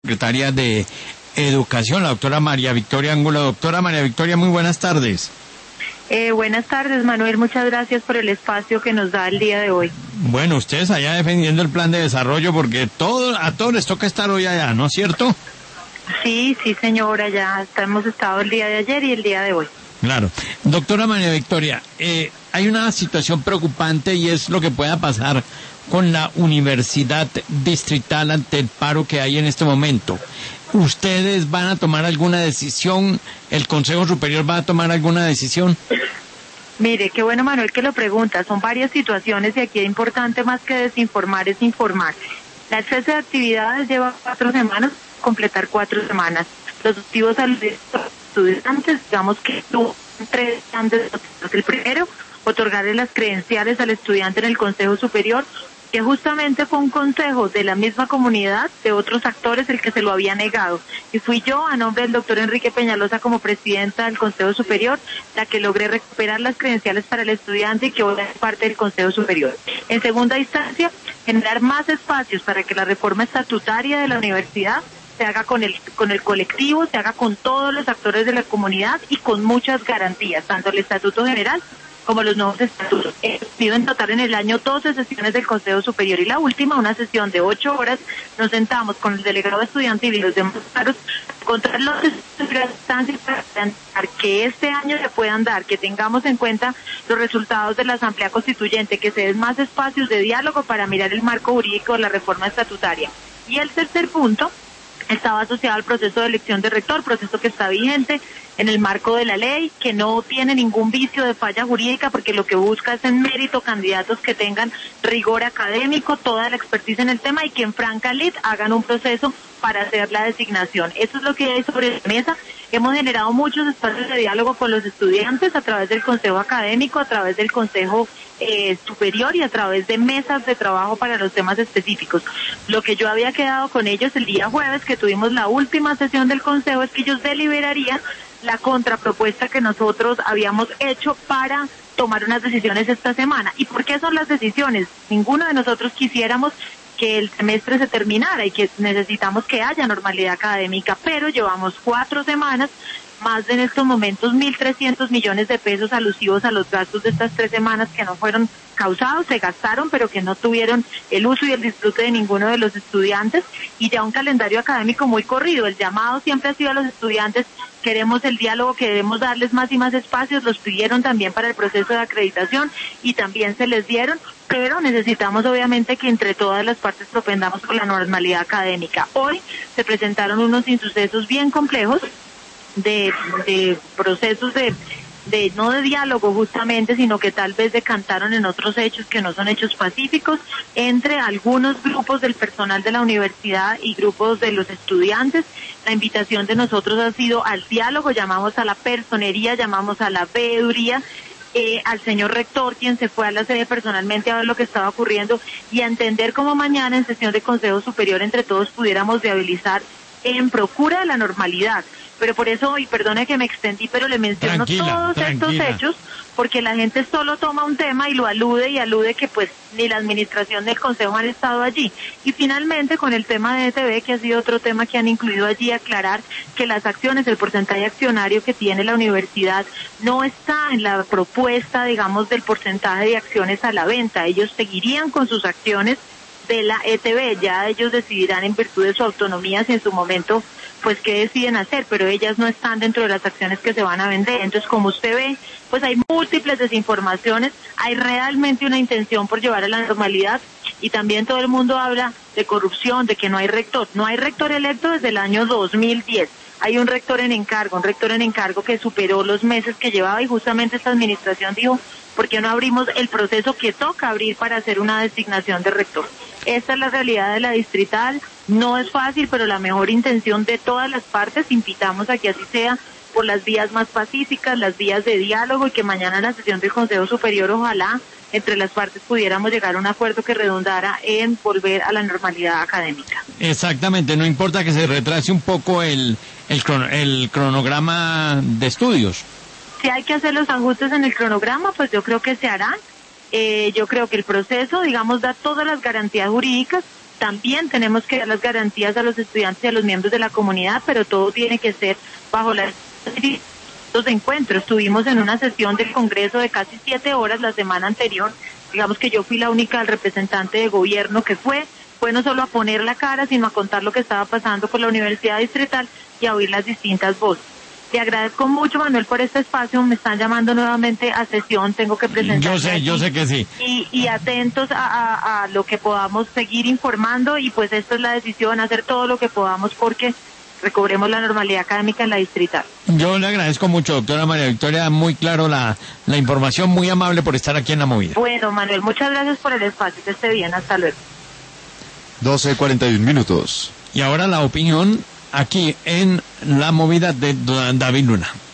Secretaria de Educación, la doctora María Victoria Angulo. Doctora María Victoria, muy buenas tardes. Buenas tardes, Manuel. Muchas gracias por el espacio que nos da el día de hoy. Bueno, ustedes allá defendiendo el plan de desarrollo, porque a todos les toca estar hoy allá, ¿no es cierto? Sí, señora, ya hemos estado el día de ayer y el día de hoy. Claro. Doctora María Victoria, hay una situación preocupante y es lo que pueda pasar con la universidad distrital ante el paro que hay en este momento. ¿Ustedes van a tomar alguna decisión? ¿El Consejo Superior va a tomar alguna decisión? Mire, qué bueno, Manuel, que lo pregunta. Son varias situaciones y aquí es importante más que desinformar, es informar. La cese de actividades lleva 4 semanas, completar 4 semanas. Los motivos a los estudiantes, digamos que tuvo 3 grandes. El primero, otorgarle las credenciales al estudiante en el Consejo Superior, que justamente fue un consejo de la misma comunidad, de otros actores, el que se lo había negado. Y fui yo, a nombre del doctor Enrique Peñalosa, como presidenta del Consejo Superior, la que logré recuperar las credenciales para el estudiante y que hoy es parte del Consejo Superior. En segunda instancia, generar más espacios para que la reforma estatutaria de la universidad se haga con el colectivo, se haga con todos los actores de la comunidad y con muchas garantías, tanto el Estatuto General como los nuevos estatutos. Pido en total en el año 12 sesiones del Consejo Superior y la última, una sesión de 8 horas, nos sentamos con el delegado estudiantil y los demás paros, encontrar las circunstancias para que este año se puedan dar, que tengamos en cuenta los resultados de la Asamblea Constituyente, que se den más espacios de diálogo para mirar el marco jurídico de la reforma estatutaria. Y el tercer punto estaba asociado al proceso de elección de rector, proceso que está vigente en el marco de la ley, que no tiene ningún vicio de falla jurídica, porque lo que busca es en mérito candidatos que tengan rigor académico, toda la expertise en el tema y que en franca lid hagan un proceso para hacer la designación. Eso es lo que hay sobre la mesa. Hemos generado muchos espacios de diálogo con los estudiantes a través del Consejo Académico, a través del Consejo Superior y a través de mesas de trabajo para los temas específicos. Lo que yo había quedado con ellos el día jueves, que tuvimos la última sesión del Consejo, es que ellos deliberarían la contrapropuesta que nosotros habíamos hecho para tomar unas decisiones esta semana. ¿Y por qué son las decisiones? Ninguno de nosotros quisiéramos que el semestre se terminara y que necesitamos que haya normalidad académica, pero llevamos 4 semanas, más de en estos momentos 1.300 millones de pesos alusivos a los gastos de estas 3 semanas que no fueron causados, se gastaron, pero que no tuvieron el uso y el disfrute de ninguno de los estudiantes, y ya un calendario académico muy corrido. El llamado siempre ha sido a los estudiantes: queremos el diálogo, queremos darles más y más espacios. Los pidieron también para el proceso de acreditación y también se les dieron, pero necesitamos obviamente que entre todas las partes propendamos por la normalidad académica. Hoy se presentaron unos insucesos bien complejos de procesos de no de diálogo justamente, sino que tal vez decantaron en otros hechos que no son hechos pacíficos entre algunos grupos del personal de la universidad y grupos de los estudiantes. La invitación de nosotros ha sido al diálogo, llamamos a la personería, llamamos a la veeduría, al señor rector, quien se fue a la sede personalmente a ver lo que estaba ocurriendo y a entender cómo mañana en sesión de Consejo Superior entre todos pudiéramos viabilizar en procura de la normalidad. Pero por eso, y perdone que me extendí, pero le menciono todos estos hechos, porque la gente solo toma un tema y lo alude que pues ni la administración del Consejo han estado allí. Y finalmente con el tema de ETB, que ha sido otro tema que han incluido allí, aclarar que las acciones, el porcentaje accionario que tiene la universidad no está en la propuesta, digamos, del porcentaje de acciones a la venta. Ellos seguirían con sus acciones de la ETB, ya ellos decidirán en virtud de su autonomía si en su momento pues qué deciden hacer, pero ellas no están dentro de las acciones que se van a vender. Entonces, como usted ve, pues hay múltiples desinformaciones, hay realmente una intención por llevar a la normalidad, y también todo el mundo habla de corrupción, de que no hay rector. No hay rector electo desde el año 2010. Hay un rector en encargo que superó los meses que llevaba, y justamente esta administración dijo: ¿por qué no abrimos el proceso que toca abrir para hacer una designación de rector? Esta es la realidad de la distrital. No es fácil, pero la mejor intención de todas las partes, invitamos a que así sea, por las vías más pacíficas, las vías de diálogo, y que mañana en la sesión del Consejo Superior ojalá entre las partes pudiéramos llegar a un acuerdo que redundara en volver a la normalidad académica. Exactamente, no importa que se retrase un poco el cronograma de estudios. Si hay que hacer los ajustes en el cronograma, pues yo creo que se harán. Yo creo que el proceso, digamos, da todas las garantías jurídicas. También tenemos que dar las garantías a los estudiantes y a los miembros de la comunidad, pero todo tiene que ser bajo las de encuentros. Estuvimos en una sesión del Congreso de casi 7 horas la semana anterior. Digamos que yo fui la única representante de gobierno que fue no solo a poner la cara, sino a contar lo que estaba pasando por la Universidad Distrital y a oír las distintas voces. Le agradezco mucho, Manuel, por este espacio. Me están llamando nuevamente a sesión, tengo que presentar. Yo sé que sí. Y atentos a lo que podamos seguir informando, y pues esta es la decisión, hacer todo lo que podamos porque recobremos la normalidad académica en la Distrital. Yo le agradezco mucho, doctora María Victoria, muy claro la información, muy amable por estar aquí en La Movida. Bueno, Manuel, muchas gracias por el espacio, que esté bien, hasta luego. 12:41. Y ahora la opinión aquí en La Movida de David Luna.